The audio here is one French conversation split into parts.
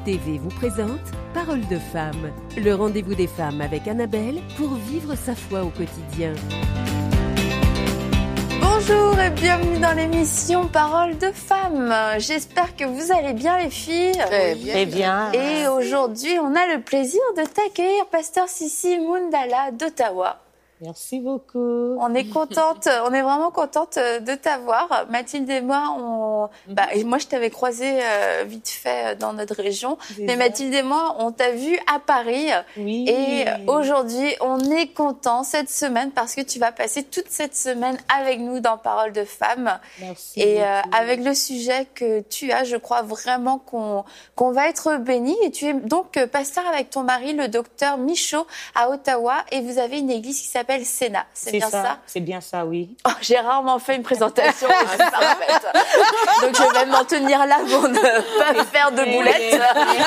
TV vous présente Parole de femme, le rendez-vous des femmes avec Annabelle pour vivre sa foi au quotidien. Bonjour et bienvenue dans l'émission Parole de femme. J'espère que vous allez bien les filles. Très bien. Et aujourd'hui, on a le plaisir de t'accueillir, Pasteur Sissi Mundala d'Ottawa. Merci beaucoup. On est vraiment contente de t'avoir. Mathilde et moi, moi je t'avais croisée vite fait dans notre région, mais Mathilde et moi, on t'a vu à Paris. Oui. Et aujourd'hui, on est content cette semaine parce que tu vas passer toute cette semaine avec nous dans Parole de femme. Merci. Et avec le sujet que tu as, je crois vraiment qu'on va être bénis. Et tu es donc pasteur avec ton mari, le docteur Michaud, à Ottawa, et vous avez une église qui s'appelle Sénat. C'est bien ça? C'est bien ça, oui. Oh, j'ai rarement fait une présentation parfaite. Donc je vais m'en tenir là pour ne pas faire de boulettes.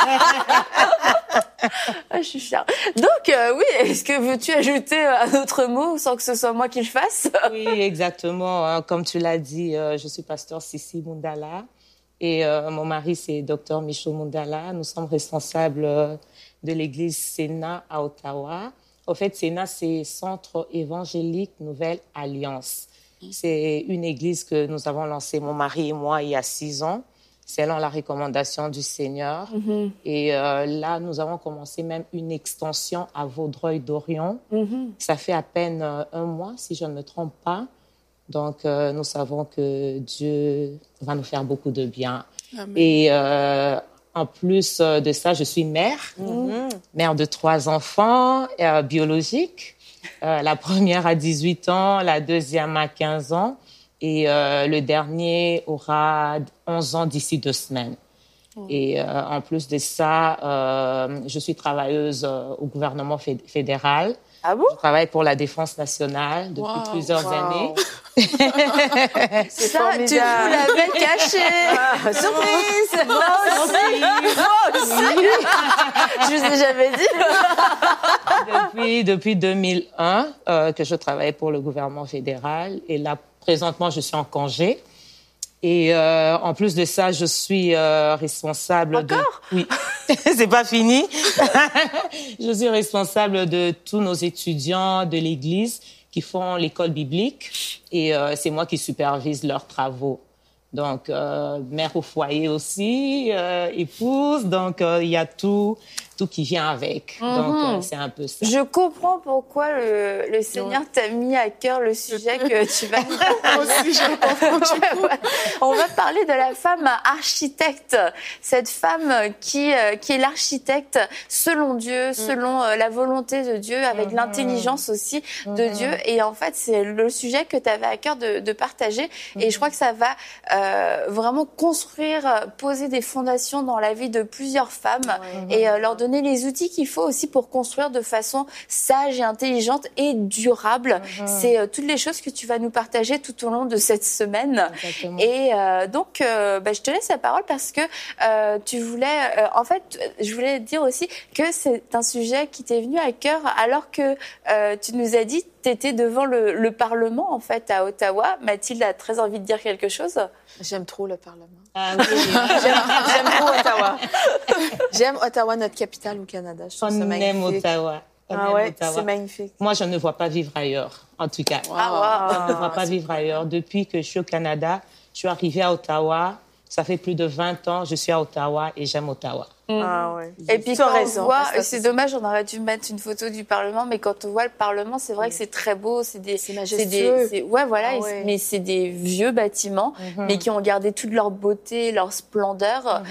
Je suis fière. Donc oui, est-ce que veux-tu ajouter un autre mot sans que ce soit moi qui le fasse? Oui, exactement. Comme tu l'as dit, je suis pasteur Sissi Mundala et mon mari, c'est docteur Michaud Mundala. Nous sommes responsables de l'église Sénat à Ottawa. Au fait, Sénat, c'est Centre évangélique Nouvelle Alliance. C'est une église que nous avons lancée, mon mari et moi, il y a 6 ans, selon la recommandation du Seigneur. Mm-hmm. Et là, nous avons commencé même une extension à Vaudreuil-Dorion. Mm-hmm. Ça fait à peine 1 mois, si je ne me trompe pas. Donc, nous savons que Dieu va nous faire beaucoup de bien. Amen. Et en plus de ça, je suis mère, mère de 3 enfants biologiques. La première a 18 ans, la deuxième a 15 ans et le dernier aura 11 ans d'ici 2 semaines. Et en plus de ça, je suis travailleuse au gouvernement fédéral. Ah bon? Je travaille pour la Défense nationale depuis plusieurs années. C'est ça, formidable. Tu vous l'avais caché. Surprise! Moi aussi. Je vous ai jamais dit. Depuis 2001 que je travaille pour le gouvernement fédéral. Et là, présentement, je suis en congé. Et en plus de ça, je suis responsable Encore? Oui, c'est pas fini. Je suis responsable de tous nos étudiants de l'Église qui font l'école biblique et c'est moi qui supervise leurs travaux. Donc, mère au foyer aussi, épouse, donc il y a tout qui vient avec. Donc, c'est un peu ça. Je comprends pourquoi le Seigneur t'a mis à cœur le sujet que tu vas nous partager. Moi aussi, je comprends. On va parler de la femme architecte. Cette femme qui est l'architecte selon Dieu, selon la volonté de Dieu, avec l'intelligence aussi de Dieu. Et en fait, c'est le sujet que tu avais à cœur de partager. Et je crois que ça va vraiment construire, poser des fondations dans la vie de plusieurs femmes et leur donner les outils qu'il faut aussi pour construire de façon sage et intelligente et durable. C'est toutes les choses que tu vas nous partager tout au long de cette semaine. Exactement. Et donc, je te laisse la parole parce que tu voulais... en fait, je voulais dire aussi que c'est un sujet qui t'est venu à cœur alors que tu nous as dit tu étais devant le Parlement, en fait, à Ottawa. Mathilde a très envie de dire quelque chose. J'aime trop le Parlement. Ah oui. J'aime trop Ottawa. J'aime Ottawa, notre capitale au Canada. Je trouve ça magnifique. Aime Ottawa. C'est magnifique. Moi, je ne vois pas vivre ailleurs, en tout cas. Wow. Je ne vois pas vivre ailleurs. Depuis que je suis au Canada, je suis arrivée à Ottawa. Ça fait plus de 20 ans, je suis à Ottawa et j'aime Ottawa. Ah ouais. Et puis quand on voit, c'est dommage, on aurait dû mettre une photo du Parlement, mais quand on voit le Parlement, c'est vrai que c'est très beau, c'est majestueux. Mais c'est des vieux bâtiments, mais qui ont gardé toute leur beauté, leur splendeur.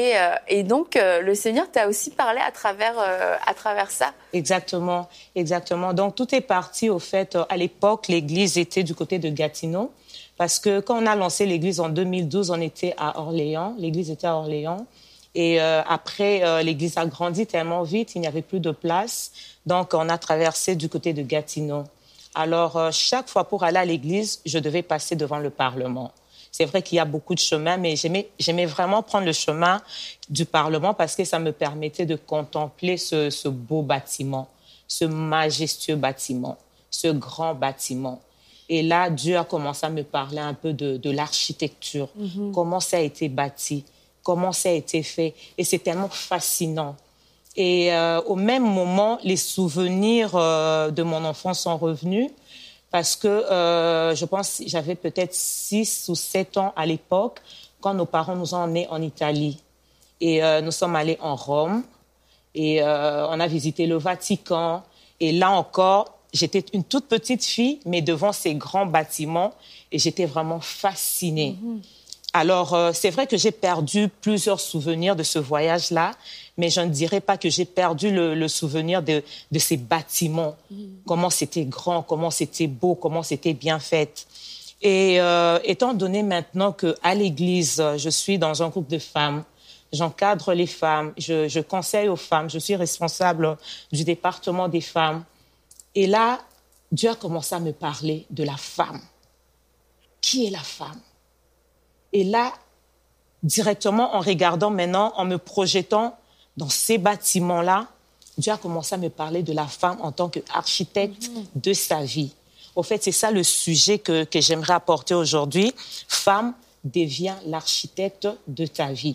Et donc, le Seigneur t'a aussi parlé à travers ça. Exactement. Donc, tout est parti, au fait, à l'époque, l'église était du côté de Gatineau. Parce que quand on a lancé l'église en 2012, on était à Orléans. L'église était à Orléans. Et après, l'église a grandi tellement vite, il n'y avait plus de place. Donc, on a traversé du côté de Gatineau. Alors, chaque fois pour aller à l'église, je devais passer devant le Parlement. C'est vrai qu'il y a beaucoup de chemins, mais j'aimais vraiment prendre le chemin du Parlement parce que ça me permettait de contempler ce beau bâtiment, ce majestueux bâtiment, ce grand bâtiment. Et là, Dieu a commencé à me parler un peu de l'architecture, comment ça a été bâti. comment ça a été fait. Et c'est tellement fascinant. Et au même moment, les souvenirs de mon enfance sont revenus parce que je pense que j'avais peut-être 6 ou 7 ans à l'époque quand nos parents nous ont emmenés en Italie. Et nous sommes allés en Rome et on a visité le Vatican. Et là encore, j'étais une toute petite fille, mais devant ces grands bâtiments et j'étais vraiment fascinée. Alors, c'est vrai que j'ai perdu plusieurs souvenirs de ce voyage-là, mais je ne dirais pas que j'ai perdu le souvenir de ces bâtiments, comment c'était grand, comment c'était beau, comment c'était bien fait. Et étant donné maintenant qu'à l'église, je suis dans un groupe de femmes, j'encadre les femmes, je conseille aux femmes, je suis responsable du département des femmes. Et là, Dieu a commencé à me parler de la femme. Qui est la femme? Et là, directement, en regardant maintenant, en me projetant dans ces bâtiments-là, Dieu a commencé à me parler de la femme en tant qu'architecte de sa vie. Au fait, c'est ça le sujet que j'aimerais apporter aujourd'hui. Femme devient l'architecte de ta vie.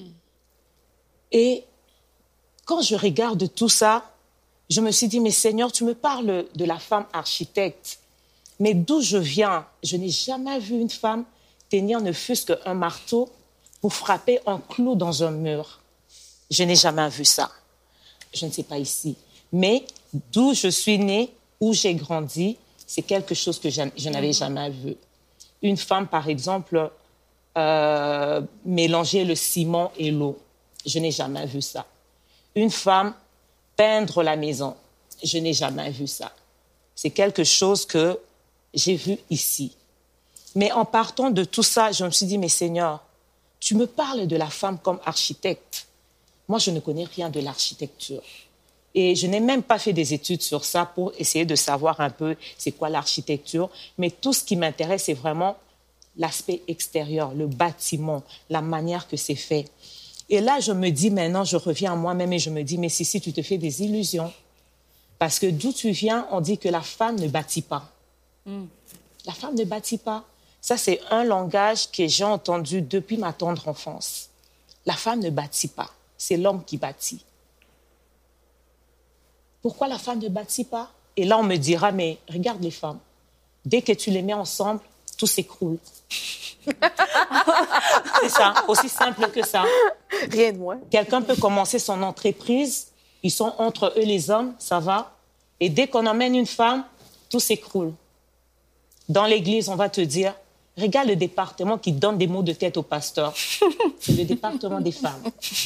Et quand je regarde tout ça, je me suis dit, mais Seigneur, tu me parles de la femme architecte. Mais d'où je viens, je n'ai jamais vu une femme tenir ne fût-ce qu'un marteau pour frapper un clou dans un mur. Je n'ai jamais vu ça. Je ne sais pas ici. Mais d'où je suis née, où j'ai grandi, c'est quelque chose que je n'avais jamais vu. Une femme, par exemple, mélanger le ciment et l'eau. Je n'ai jamais vu ça. Une femme peindre la maison. Je n'ai jamais vu ça. C'est quelque chose que j'ai vu ici. Mais en partant de tout ça, je me suis dit, mais Seigneur, tu me parles de la femme comme architecte. Moi, je ne connais rien de l'architecture. Et je n'ai même pas fait des études sur ça pour essayer de savoir un peu c'est quoi l'architecture. Mais tout ce qui m'intéresse, c'est vraiment l'aspect extérieur, le bâtiment, la manière que c'est fait. Et là, je me dis maintenant, je reviens à moi-même et je me dis, mais si tu te fais des illusions. Parce que d'où tu viens, on dit que la femme ne bâtit pas. La femme ne bâtit pas. Ça, c'est un langage que j'ai entendu depuis ma tendre enfance. La femme ne bâtit pas. C'est l'homme qui bâtit. Pourquoi la femme ne bâtit pas? Et là, on me dira, mais regarde les femmes. Dès que tu les mets ensemble, tout s'écroule. C'est ça, aussi simple que ça. Rien de moins. Quelqu'un peut commencer son entreprise, ils sont entre eux les hommes, ça va. Et dès qu'on emmène une femme, tout s'écroule. Dans l'église, on va te dire, regarde le département qui donne des mots de tête au pasteur. C'est le département des femmes.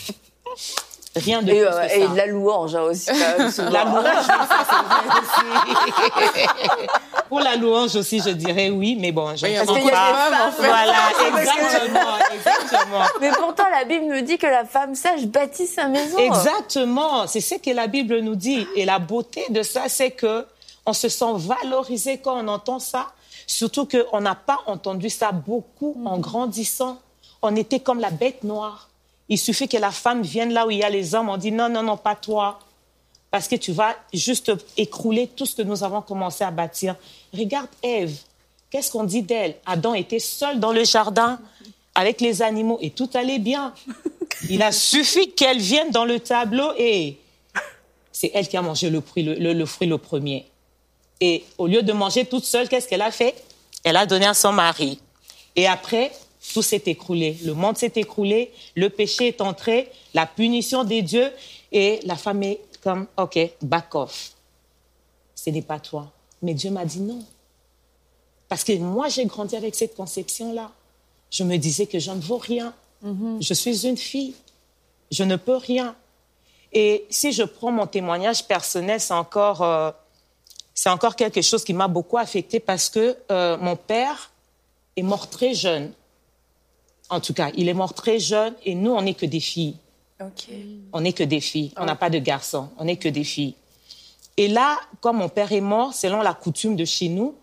Rien de plus que ça. Et de la louange aussi. La louange, ça c'est vrai aussi. Pour la louange aussi, je dirais oui, mais bon, je ne parce qu'il y a des femmes, en fait. Voilà, exactement. Mais pourtant, la Bible nous dit que la femme sage bâtit sa maison. Exactement, c'est ce que la Bible nous dit. Et la beauté de ça, c'est que on se sent valorisé quand on entend ça. Surtout qu'on n'a pas entendu ça beaucoup en grandissant. On était comme la bête noire. Il suffit que la femme vienne là où il y a les hommes. On dit non, non, non, pas toi. Parce que tu vas juste écrouler tout ce que nous avons commencé à bâtir. Regarde Ève. Qu'est-ce qu'on dit d'elle? Adam était seul dans le jardin avec les animaux et tout allait bien. Il a suffi qu'elle vienne dans le tableau et c'est elle qui a mangé le fruit le premier. Et au lieu de manger toute seule, qu'est-ce qu'elle a fait? Elle a donné à son mari. Et après, tout s'est écroulé. Le monde s'est écroulé, le péché est entré, la punition des dieux, et la femme est comme, OK, back off. Ce n'est pas toi. Mais Dieu m'a dit non. Parce que moi, j'ai grandi avec cette conception-là. Je me disais que je ne vaux rien. Je suis une fille. Je ne peux rien. Et si je prends mon témoignage personnel, c'est encore quelque chose qui m'a beaucoup affectée parce que mon père est mort très jeune. En tout cas, il est mort très jeune et nous, on n'est que des filles. Okay. On n'est que des filles. On n'a pas de garçons. On n'est que des filles. Et là, quand mon père est mort, selon la coutume de chez nous,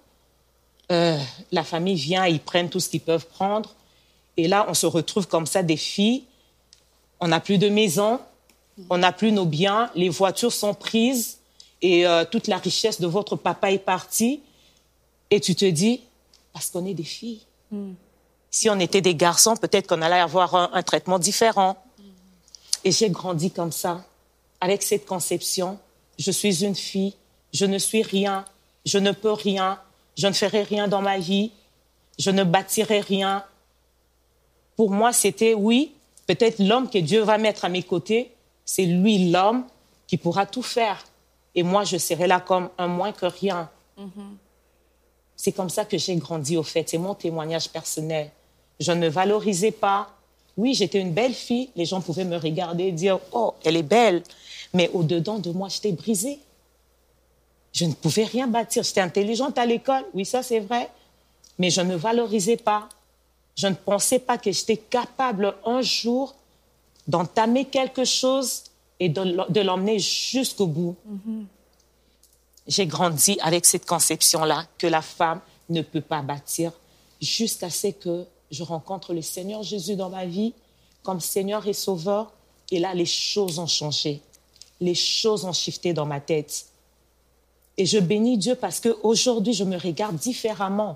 la famille vient, ils prennent tout ce qu'ils peuvent prendre. Et là, on se retrouve comme ça, des filles. On n'a plus de maison, on n'a plus nos biens, les voitures sont prises et toute la richesse de votre papa est partie. Et tu te dis, parce qu'on est des filles. Si on était des garçons, peut-être qu'on allait avoir un traitement différent. Et j'ai grandi comme ça, avec cette conception. Je suis une fille, je ne suis rien, je ne peux rien, je ne ferai rien dans ma vie, je ne bâtirai rien. Pour moi, c'était, oui, peut-être l'homme que Dieu va mettre à mes côtés, c'est lui l'homme qui pourra tout faire. Et moi, je serai là comme un moins que rien. C'est comme ça que j'ai grandi, au fait. C'est mon témoignage personnel. Je ne valorisais pas. Oui, j'étais une belle fille. Les gens pouvaient me regarder et dire « Oh, elle est belle ». Mais au-dedans de moi, j'étais brisée. Je ne pouvais rien bâtir. J'étais intelligente à l'école. Oui, ça, c'est vrai. Mais je ne valorisais pas. Je ne pensais pas que j'étais capable un jour d'entamer quelque chose et de l'emmener jusqu'au bout. J'ai grandi avec cette conception-là que la femme ne peut pas bâtir jusqu'à ce que je rencontre le Seigneur Jésus dans ma vie comme Seigneur et Sauveur. Et là, les choses ont changé. Les choses ont shifté dans ma tête. Et je bénis Dieu parce qu'aujourd'hui, je me regarde différemment.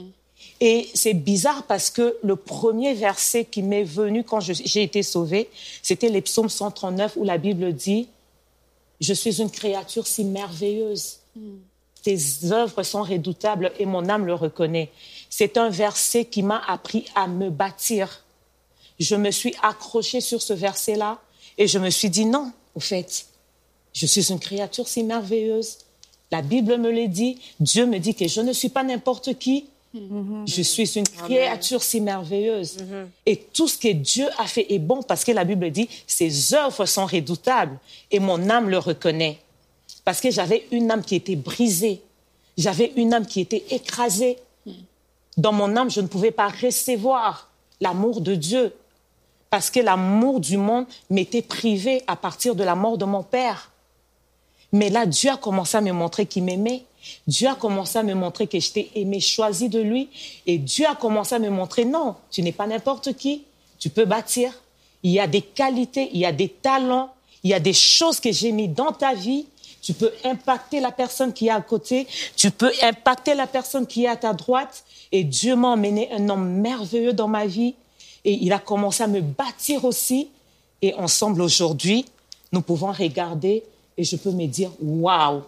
Et c'est bizarre parce que le premier verset qui m'est venu quand j'ai été sauvée, c'était les psaumes 139 où la Bible dit « Je suis une créature si merveilleuse. Tes œuvres sont redoutables et mon âme le reconnaît. » C'est un verset qui m'a appris à me bâtir. Je me suis accrochée sur ce verset-là et je me suis dit non, au fait, je suis une créature si merveilleuse. La Bible me le dit, Dieu me dit que je ne suis pas n'importe qui. Je suis une créature si merveilleuse. Et tout ce que Dieu a fait est bon parce que la Bible dit ses œuvres sont redoutables et mon âme le reconnaît. Parce que j'avais une âme qui était brisée. J'avais une âme qui était écrasée. Dans mon âme, je ne pouvais pas recevoir l'amour de Dieu parce que l'amour du monde m'était privé à partir de la mort de mon père. Mais là, Dieu a commencé à me montrer qu'il m'aimait. Dieu a commencé à me montrer que j'étais aimée, choisie de lui. Et Dieu a commencé à me montrer, non, tu n'es pas n'importe qui. Tu peux bâtir. Il y a des qualités, il y a des talents, il y a des choses que j'ai mis dans ta vie. Tu peux impacter la personne qui est à côté. Tu peux impacter la personne qui est à ta droite. Et Dieu m'a emmené un homme merveilleux dans ma vie. Et il a commencé à me bâtir aussi. Et ensemble, aujourd'hui, nous pouvons regarder et je peux me dire, waouh,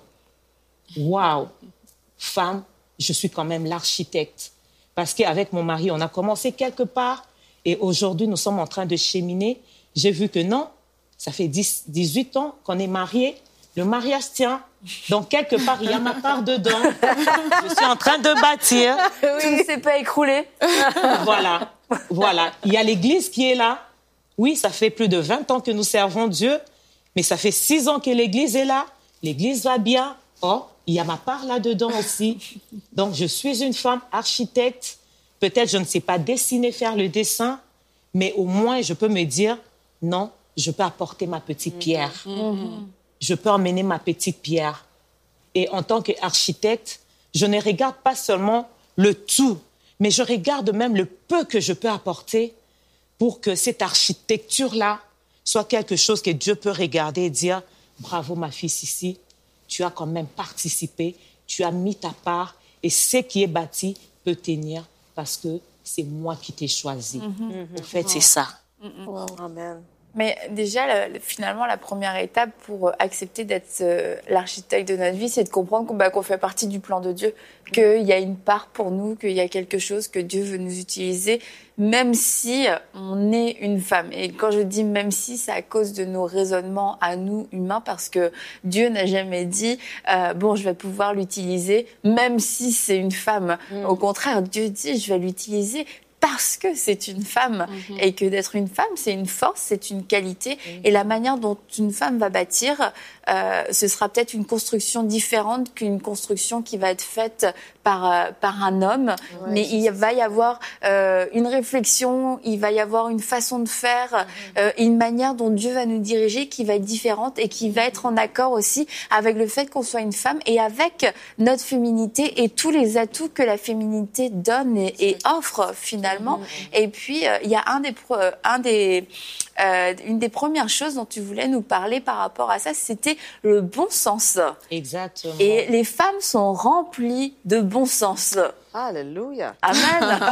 waouh, femme, je suis quand même l'architecte. Parce qu'avec mon mari, on a commencé quelque part et aujourd'hui, nous sommes en train de cheminer. J'ai vu que non, ça fait 18 ans qu'on est mariés. Le mariage tient. Donc, quelque part, il y a ma part dedans. Je suis en train de bâtir. Tu ne sais pas écrouler. Voilà, voilà. Il y a l'Église qui est là. Oui, ça fait plus de 20 ans que nous servons Dieu, mais ça fait 6 ans que l'Église est là. L'Église va bien. Oh, il y a ma part là-dedans aussi. Donc, je suis une femme architecte. Peut-être je ne sais pas dessiner, faire le dessin, mais au moins, je peux me dire, non, je peux apporter ma petite pierre. Je peux emmener ma petite pierre. Et en tant qu'architecte, je ne regarde pas seulement le tout, mais je regarde même le peu que je peux apporter pour que cette architecture-là soit quelque chose que Dieu peut regarder et dire « Bravo, ma fille Sissi, tu as quand même participé, tu as mis ta part et ce qui est bâti peut tenir parce que c'est moi qui t'ai choisi. » En fait, c'est ça. Wow. Amen. Mais déjà, finalement, la première étape pour accepter d'être l'architecte de notre vie, c'est de comprendre qu'on fait partie du plan de Dieu, qu'il y a une part pour nous, qu'il y a quelque chose que Dieu veut nous utiliser, même si on est une femme. Et quand je dis même si, c'est à cause de nos raisonnements à nous, humains, parce que Dieu n'a jamais dit bon, je vais pouvoir l'utiliser, même si c'est une femme. Au contraire, Dieu dit je vais l'utiliser parce que c'est une femme et que d'être une femme, c'est une force, c'est une qualité. Et la manière dont une femme va bâtir, ce sera peut-être une construction différente qu'une construction qui va être faite par un homme. Ouais, mais il va y avoir une réflexion, il va y avoir une façon de faire, une manière dont Dieu va nous diriger qui va être différente et qui va être en accord aussi avec le fait qu'on soit une femme et avec notre féminité et tous les atouts que la féminité donne et offre finalement finalement. Et puis, il y a une des premières choses dont tu voulais nous parler par rapport à ça, c'était le bon sens. Exactement. Et les femmes sont remplies de bon sens. Alléluia. Amen.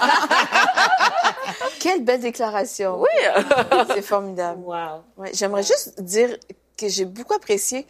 Quelle belle déclaration. Oui. C'est formidable. Wow. Ouais, j'aimerais juste dire que j'ai beaucoup apprécié.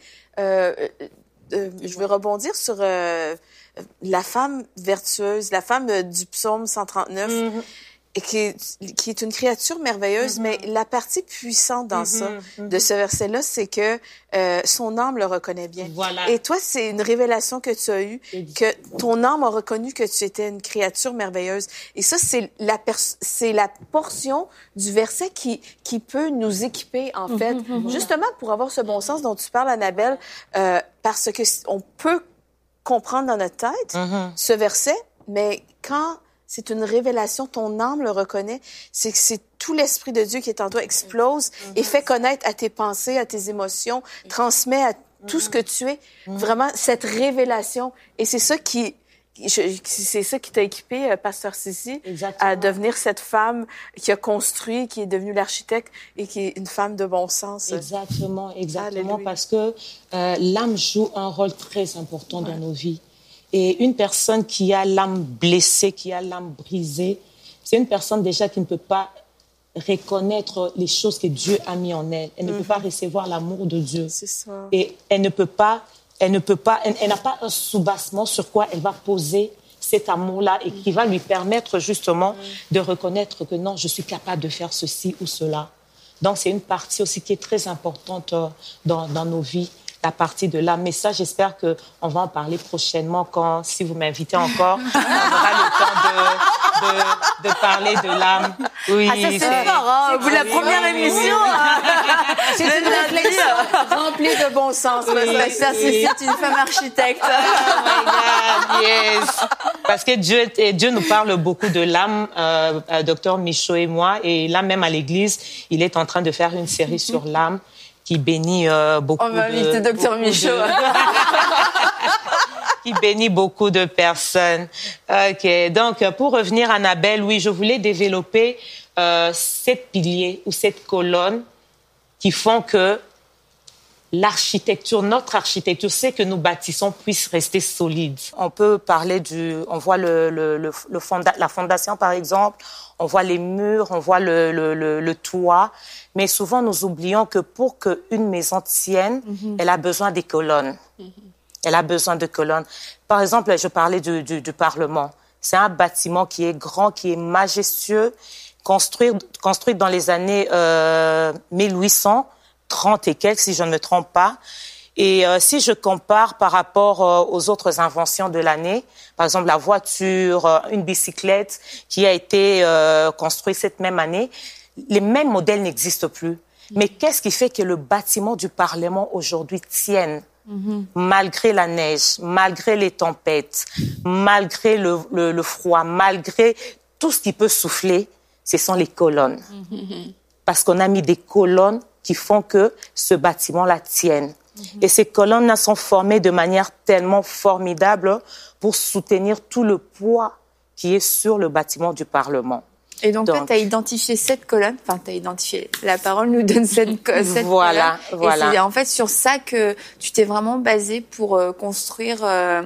Je vais rebondir sur la femme vertueuse, la femme du psaume 139, et qui est une créature merveilleuse, mais la partie puissante dans ça, de ce verset-là, c'est que son âme le reconnaît bien. Voilà. Et toi, c'est une révélation que tu as eue, que ton âme a reconnu que tu étais une créature merveilleuse. Et ça, c'est la portion du verset qui peut nous équiper, en fait, justement pour avoir ce bon sens dont tu parles, Annabelle, parce que on peut comprendre dans notre tête ce verset, mais quand c'est une révélation, ton âme le reconnaît, c'est que c'est tout l'Esprit de Dieu qui est en toi explose et fait connaître à tes pensées, à tes émotions, transmet à tout ce que tu es, vraiment cette révélation. Et c'est ça qui t'a équipé, Pasteur Sissi, à devenir cette femme qui a construit, qui est devenue l'architecte et qui est une femme de bon sens. Exactement, Alléluia. parce que l'âme joue un rôle très important dans nos vies. Et une personne qui a l'âme blessée, qui a l'âme brisée, c'est une personne déjà qui ne peut pas reconnaître les choses que Dieu a mis en elle. Elle ne peut pas recevoir l'amour de Dieu. C'est ça. Et elle n'a pas un soubassement sur quoi elle va poser cet amour-là et qui va lui permettre justement de reconnaître que non, je suis capable de faire ceci ou cela. Donc, c'est une partie aussi qui est très importante dans nos vies, la partie de l'âme. Mais ça, j'espère qu'on va en parler prochainement si vous m'invitez encore, on aura le temps de parler de l'âme. Oui, Ah, ça, c'est fort, hein. Vous, la première émission. C'est une réflexion remplie de bon sens. Pasteur Sissi, c'est une femme architecte. Oh my God, yes. Parce que Dieu nous parle beaucoup de l'âme, Docteur Michaud et moi. Et là, même à l'église, il est en train de faire une série sur l'âme qui bénit beaucoup On va inviter Docteur Michaud. qui bénit beaucoup de personnes. OK. Donc, pour revenir à Annabelle, oui, je voulais développer 7 piliers ou 7 colonnes qui font que l'architecture, notre architecture, ce que nous bâtissons puisse rester solide. On peut parler on voit la fondation, par exemple, on voit les murs, on voit le toit, mais souvent nous oublions que pour qu'une maison tienne, elle a besoin des colonnes. Elle a besoin de colonnes. Par exemple, je parlais du Parlement. C'est un bâtiment qui est grand, qui est majestueux, construit dans les années 1830 et quelques, si je ne me trompe pas. Et si je compare par rapport aux autres inventions de l'année, par exemple la voiture, une bicyclette qui a été construite cette même année, les mêmes modèles n'existent plus. Mais qu'est-ce qui fait que le bâtiment du Parlement aujourd'hui tienne malgré la neige, malgré les tempêtes, malgré le froid, malgré tout ce qui peut souffler, ce sont les colonnes. Parce qu'on a mis des colonnes qui font que ce bâtiment-là tienne. Et ces colonnes-là sont formées de manière tellement formidable pour soutenir tout le poids qui est sur le bâtiment du Parlement. Et donc tu as identifié 7 colonnes. Enfin, tu as identifié. La parole nous donne 7 colonnes. Voilà. Et c'est en fait sur ça que tu t'es vraiment basé pour construire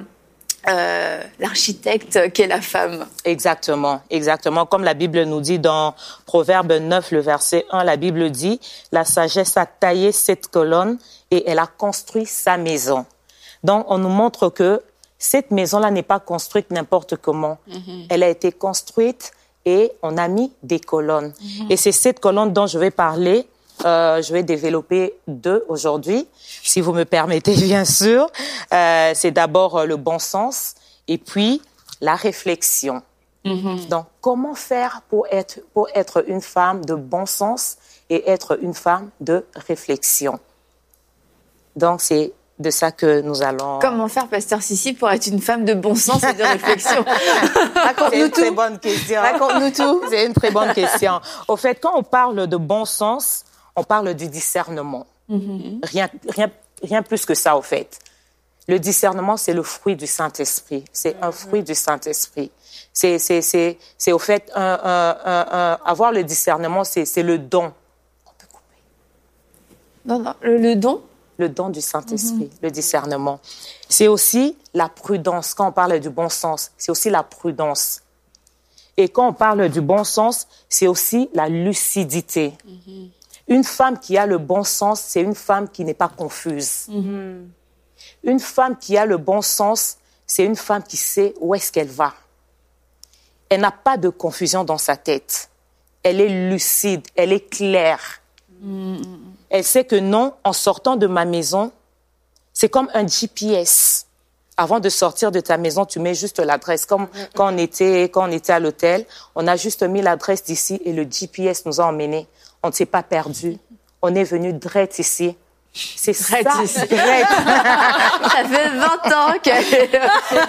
l'architecte qu'est la femme. Exactement. Comme la Bible nous dit dans Proverbe 9, le verset 1, la Bible dit « La sagesse a taillé 7 colonnes et elle a construit sa maison. » Donc, on nous montre que cette maison-là n'est pas construite n'importe comment. Elle a été construite et on a mis des colonnes. Et c'est cette colonne dont je vais parler. Je vais développer 2 aujourd'hui, si vous me permettez, bien sûr. C'est d'abord le bon sens et puis la réflexion. Donc, comment faire pour être une femme de bon sens et être une femme de réflexion? Donc, c'est de ça que nous allons... Comment faire, Pasteur Sissi, pour être une femme de bon sens et de réflexion? C'est une très bonne question. Raconte-nous tout. C'est une très bonne question. Au fait, quand on parle de bon sens, on parle du discernement. Rien plus que ça, au fait. Le discernement, c'est le fruit du Saint-Esprit. C'est un fruit du Saint-Esprit. C'est au fait, avoir le discernement, c'est le don. On peut couper. Non, le don? Le don du Saint-Esprit, le discernement. C'est aussi la prudence. Quand on parle du bon sens, c'est aussi la prudence. Et quand on parle du bon sens, c'est aussi la lucidité. Une femme qui a le bon sens, c'est une femme qui n'est pas confuse. Une femme qui a le bon sens, c'est une femme qui sait où est-ce qu'elle va. Elle n'a pas de confusion dans sa tête. Elle est lucide, elle est claire. Elle sait que non, en sortant de ma maison, c'est comme un GPS. Avant de sortir de ta maison, tu mets juste l'adresse. Comme quand on était à l'hôtel, on a juste mis l'adresse d'ici et le GPS nous a emmenés. On ne s'est pas perdu. On est venu direct ici. C'est ça, direct. Ça fait 20 ans qu'elle...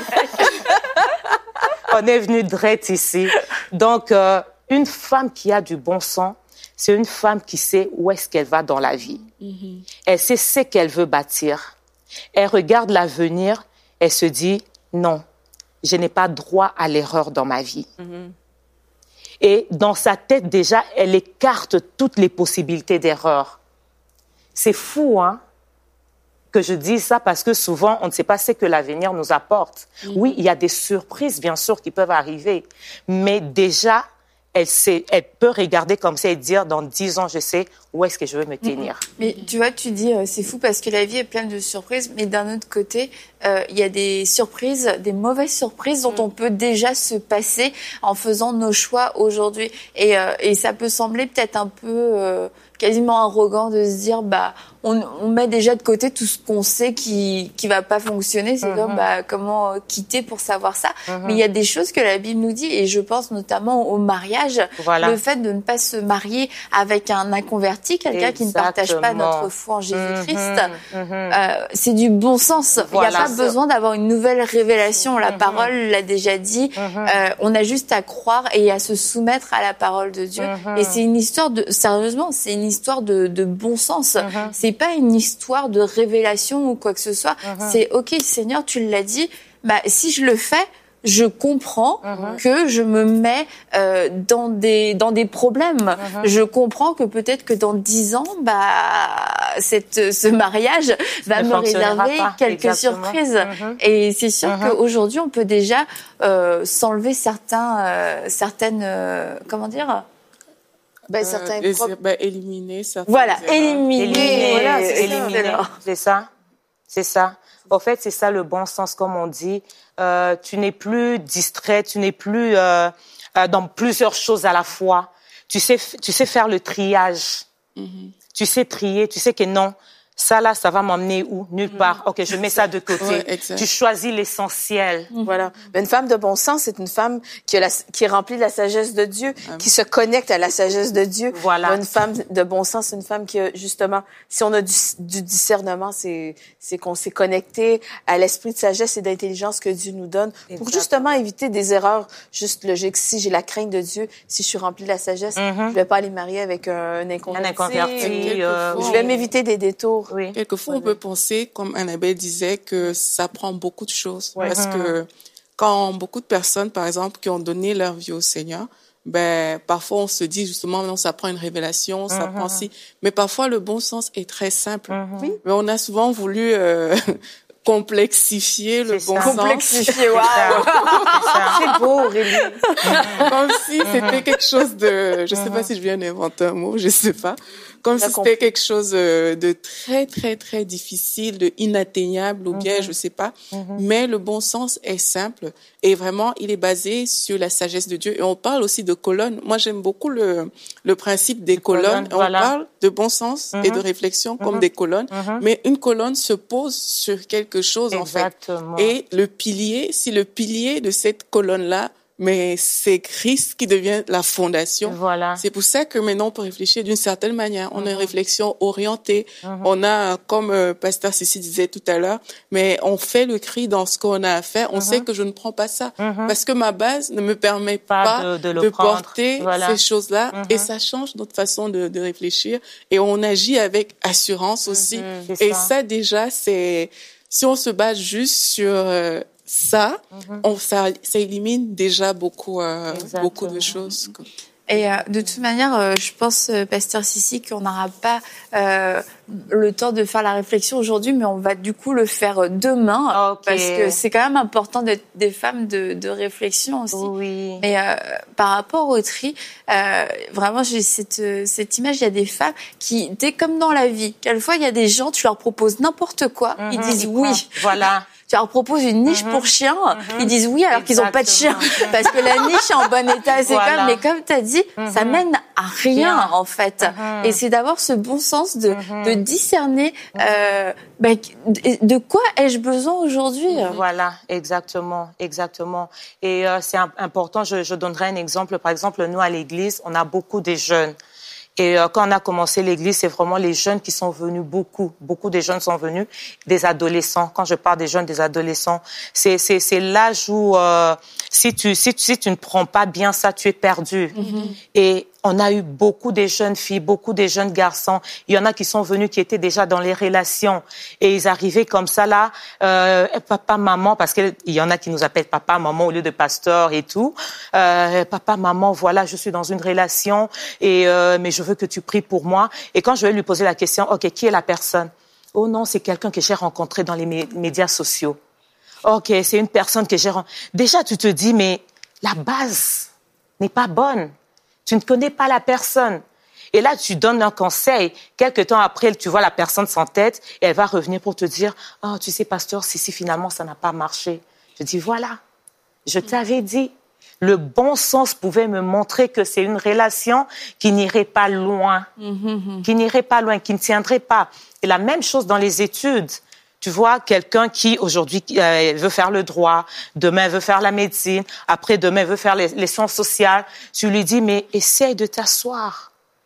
On est venu direct ici. Donc, une femme qui a du bon sens, c'est une femme qui sait où est-ce qu'elle va dans la vie. Elle sait ce qu'elle veut bâtir. Elle regarde l'avenir, elle se dit, non, je n'ai pas droit à l'erreur dans ma vie. Et dans sa tête, déjà, elle écarte toutes les possibilités d'erreur. C'est fou, hein, que je dise ça parce que souvent, on ne sait pas ce que l'avenir nous apporte. Oui, il y a des surprises, bien sûr, qui peuvent arriver. Mais déjà, elle peut regarder comme ça et dire, dans 10 ans, je sais où est-ce que je veux me tenir. Mais tu vois, tu dis, c'est fou parce que la vie est pleine de surprises. Mais d'un autre côté, il y a des surprises, des mauvaises surprises dont on peut déjà se passer en faisant nos choix aujourd'hui. Et ça peut sembler peut-être un peu... quasiment arrogant de se dire on met déjà de côté tout ce qu'on sait qui va pas fonctionner. C'est comme comment quitter pour savoir ça. Mais il y a des choses que la Bible nous dit, et je pense notamment au mariage. Voilà. Le fait de ne pas se marier avec un inconverti, quelqu'un qui ne partage pas notre foi en Jésus-Christ, c'est du bon sens. Voilà. Il n'y a pas besoin d'avoir une nouvelle révélation. La parole l'a déjà dit. On a juste à croire et à se soumettre à la parole de Dieu. Et c'est une histoire sérieusement, c'est une histoire de bon sens. C'est pas une histoire de révélation ou quoi que ce soit. C'est OK, Seigneur, tu l'as dit. Si je le fais, je comprends que je me mets dans des problèmes. Je comprends que peut-être que dans 10 ans, ce mariage va me réserver quelques surprises. Et c'est sûr qu'aujourd'hui, on peut déjà s'enlever certaines, comment dire, éliminer certaines voilà, erreurs. éliminer. Voilà, c'est ça. En fait, c'est ça le bon sens, comme on dit. Tu n'es plus distrait, tu n'es plus dans plusieurs choses à la fois. Tu sais faire le triage. Tu sais trier, tu sais que non, ça là, ça va m'emmener où? Nulle part. OK, je mets ça de côté. Ouais, tu choisis l'essentiel. Voilà. Mais une femme de bon sens, c'est une femme qui est remplie de la sagesse de Dieu, qui se connecte à la sagesse de Dieu. Voilà. Une femme de bon sens, c'est une femme qui a justement, si on a du discernement, c'est qu'on s'est connecté à l'esprit de sagesse et d'intelligence que Dieu nous donne pour justement éviter des erreurs juste logiques. Si j'ai la crainte de Dieu, si je suis remplie de la sagesse, je vais pas aller marier avec un inconverti. Je vais m'éviter des détours. Oui. Quelquefois, on peut penser, comme Annabelle disait, que ça prend beaucoup de choses. Ouais. Parce que quand beaucoup de personnes, par exemple, qui ont donné leur vie au Seigneur, parfois on se dit justement, non, ça prend une révélation, ça prend ci. Mais parfois, le bon sens est très simple. Oui. Mais on a souvent voulu complexifier le bon sens. Complexifier, waouh! C'est beau, Aurélie. Comme si c'était quelque chose de, je sais pas si je viens d'inventer un mot, je sais pas. Comme si c'était quelque chose de très, très, très difficile, de inatteignable ou bien, je sais pas. Mais le bon sens est simple et vraiment, il est basé sur la sagesse de Dieu. Et on parle aussi de colonnes. Moi, j'aime beaucoup le principe des colonnes. On parle de bon sens et de réflexion comme des colonnes. Mais une colonne se pose sur quelque chose, en fait. Et le pilier, si le pilier de cette colonne-là, mais c'est Christ qui devient la fondation. Voilà. C'est pour ça que maintenant on peut réfléchir d'une certaine manière. On a une réflexion orientée. On a, comme Pasteur Cécile disait tout à l'heure, mais on fait le cri dans ce qu'on a à faire. On sait que je ne prends pas ça parce que ma base ne me permet pas de porter ces choses-là. Et ça change notre façon de réfléchir. Et on agit avec assurance aussi. Et ça déjà, si on se base juste sur ça, ça élimine déjà beaucoup de choses. Et de toute manière, je pense, Pasteur Sissi, qu'on n'aura pas le temps de faire la réflexion aujourd'hui, mais on va du coup le faire demain, parce que c'est quand même important d'être des femmes de réflexion aussi. Oui. Et par rapport au tri, vraiment, j'ai cette image, il y a des femmes qui, dès comme dans la vie, quelquefois il y a des gens, tu leur proposes n'importe quoi, ils disent oui. Voilà. Tu leur proposes une niche pour chiens, ils disent oui alors qu'ils n'ont pas de chien. Parce que la niche est en bon état. C'est mais comme tu as dit, ça mène à rien, en fait. Et c'est d'avoir ce bon sens de discerner de quoi ai-je besoin aujourd'hui. Voilà, exactement. Et c'est important, je donnerai un exemple. Par exemple, nous, à l'église, on a beaucoup de jeunes. Et quand on a commencé l'église, c'est vraiment les jeunes qui sont venus, beaucoup des jeunes sont venus, des adolescents. Quand je parle des jeunes, des adolescents, c'est l'âge où si tu ne prends pas bien ça, tu es perdu. Et on a eu beaucoup de jeunes filles, beaucoup de jeunes garçons. Il y en a qui sont venus, qui étaient déjà dans les relations. Et ils arrivaient comme ça là, papa, maman, parce qu'il y en a qui nous appellent papa, maman au lieu de pasteur et tout. Papa, maman, voilà, je suis dans une relation et mais je veux que tu pries pour moi. Et quand je vais lui poser la question, ok, qui est la personne? Oh non, c'est quelqu'un que j'ai rencontré dans les médias sociaux. Ok, c'est une personne que j'ai rencontrée. Déjà, tu te dis, mais la base n'est pas bonne. Tu ne connais pas la personne. Et là, tu donnes un conseil. Quelque temps après, tu vois la personne s'entête et elle va revenir pour te dire « Oh, tu sais, pasteur, si finalement, ça n'a pas marché. » Je dis « Voilà, je t'avais dit. » Le bon sens pouvait me montrer que c'est une relation qui n'irait pas loin, qui ne tiendrait pas. Et la même chose dans les études. Tu vois, quelqu'un qui, aujourd'hui, veut faire le droit, demain veut faire la médecine, après demain veut faire les sciences sociales. Tu lui dis, mais essaye de t'asseoir.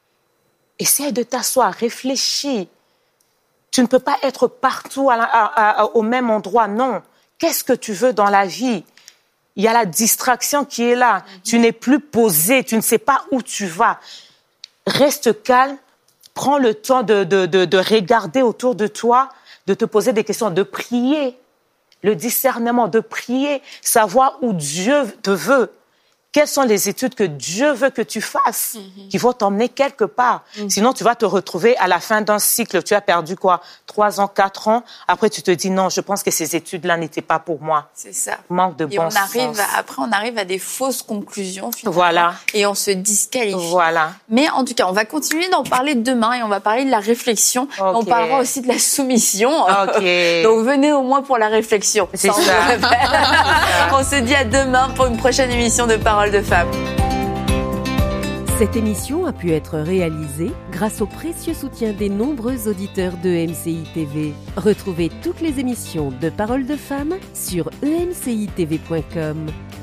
Réfléchis. Tu ne peux pas être partout au même endroit, non. Qu'est-ce que tu veux dans la vie? Il y a la distraction qui est là. Tu n'es plus posé, tu ne sais pas où tu vas. Reste calme, prends le temps de regarder autour de toi, de te poser des questions, de prier, le discernement, de prier, savoir où Dieu te veut. Quelles sont les études que Dieu veut que tu fasses, qui vont t'emmener quelque part. Sinon, tu vas te retrouver à la fin d'un cycle. Tu as perdu quoi? 3 ans, 4 ans. Après, tu te dis non, je pense que ces études-là n'étaient pas pour moi. C'est ça. Manque de bon sens. Après, on arrive à des fausses conclusions, finalement. Voilà. Et on se disqualifie. Voilà. Mais en tout cas, on va continuer d'en parler demain et on va parler de la réflexion. Okay. On parlera aussi de la soumission. Okay. Donc, venez au moins pour la réflexion. C'est ça. On se dit à demain pour une prochaine émission de Paroles de Femmes. Cette émission a pu être réalisée grâce au précieux soutien des nombreux auditeurs de MCI TV. Retrouvez toutes les émissions de Paroles de Femmes sur emcitv.com.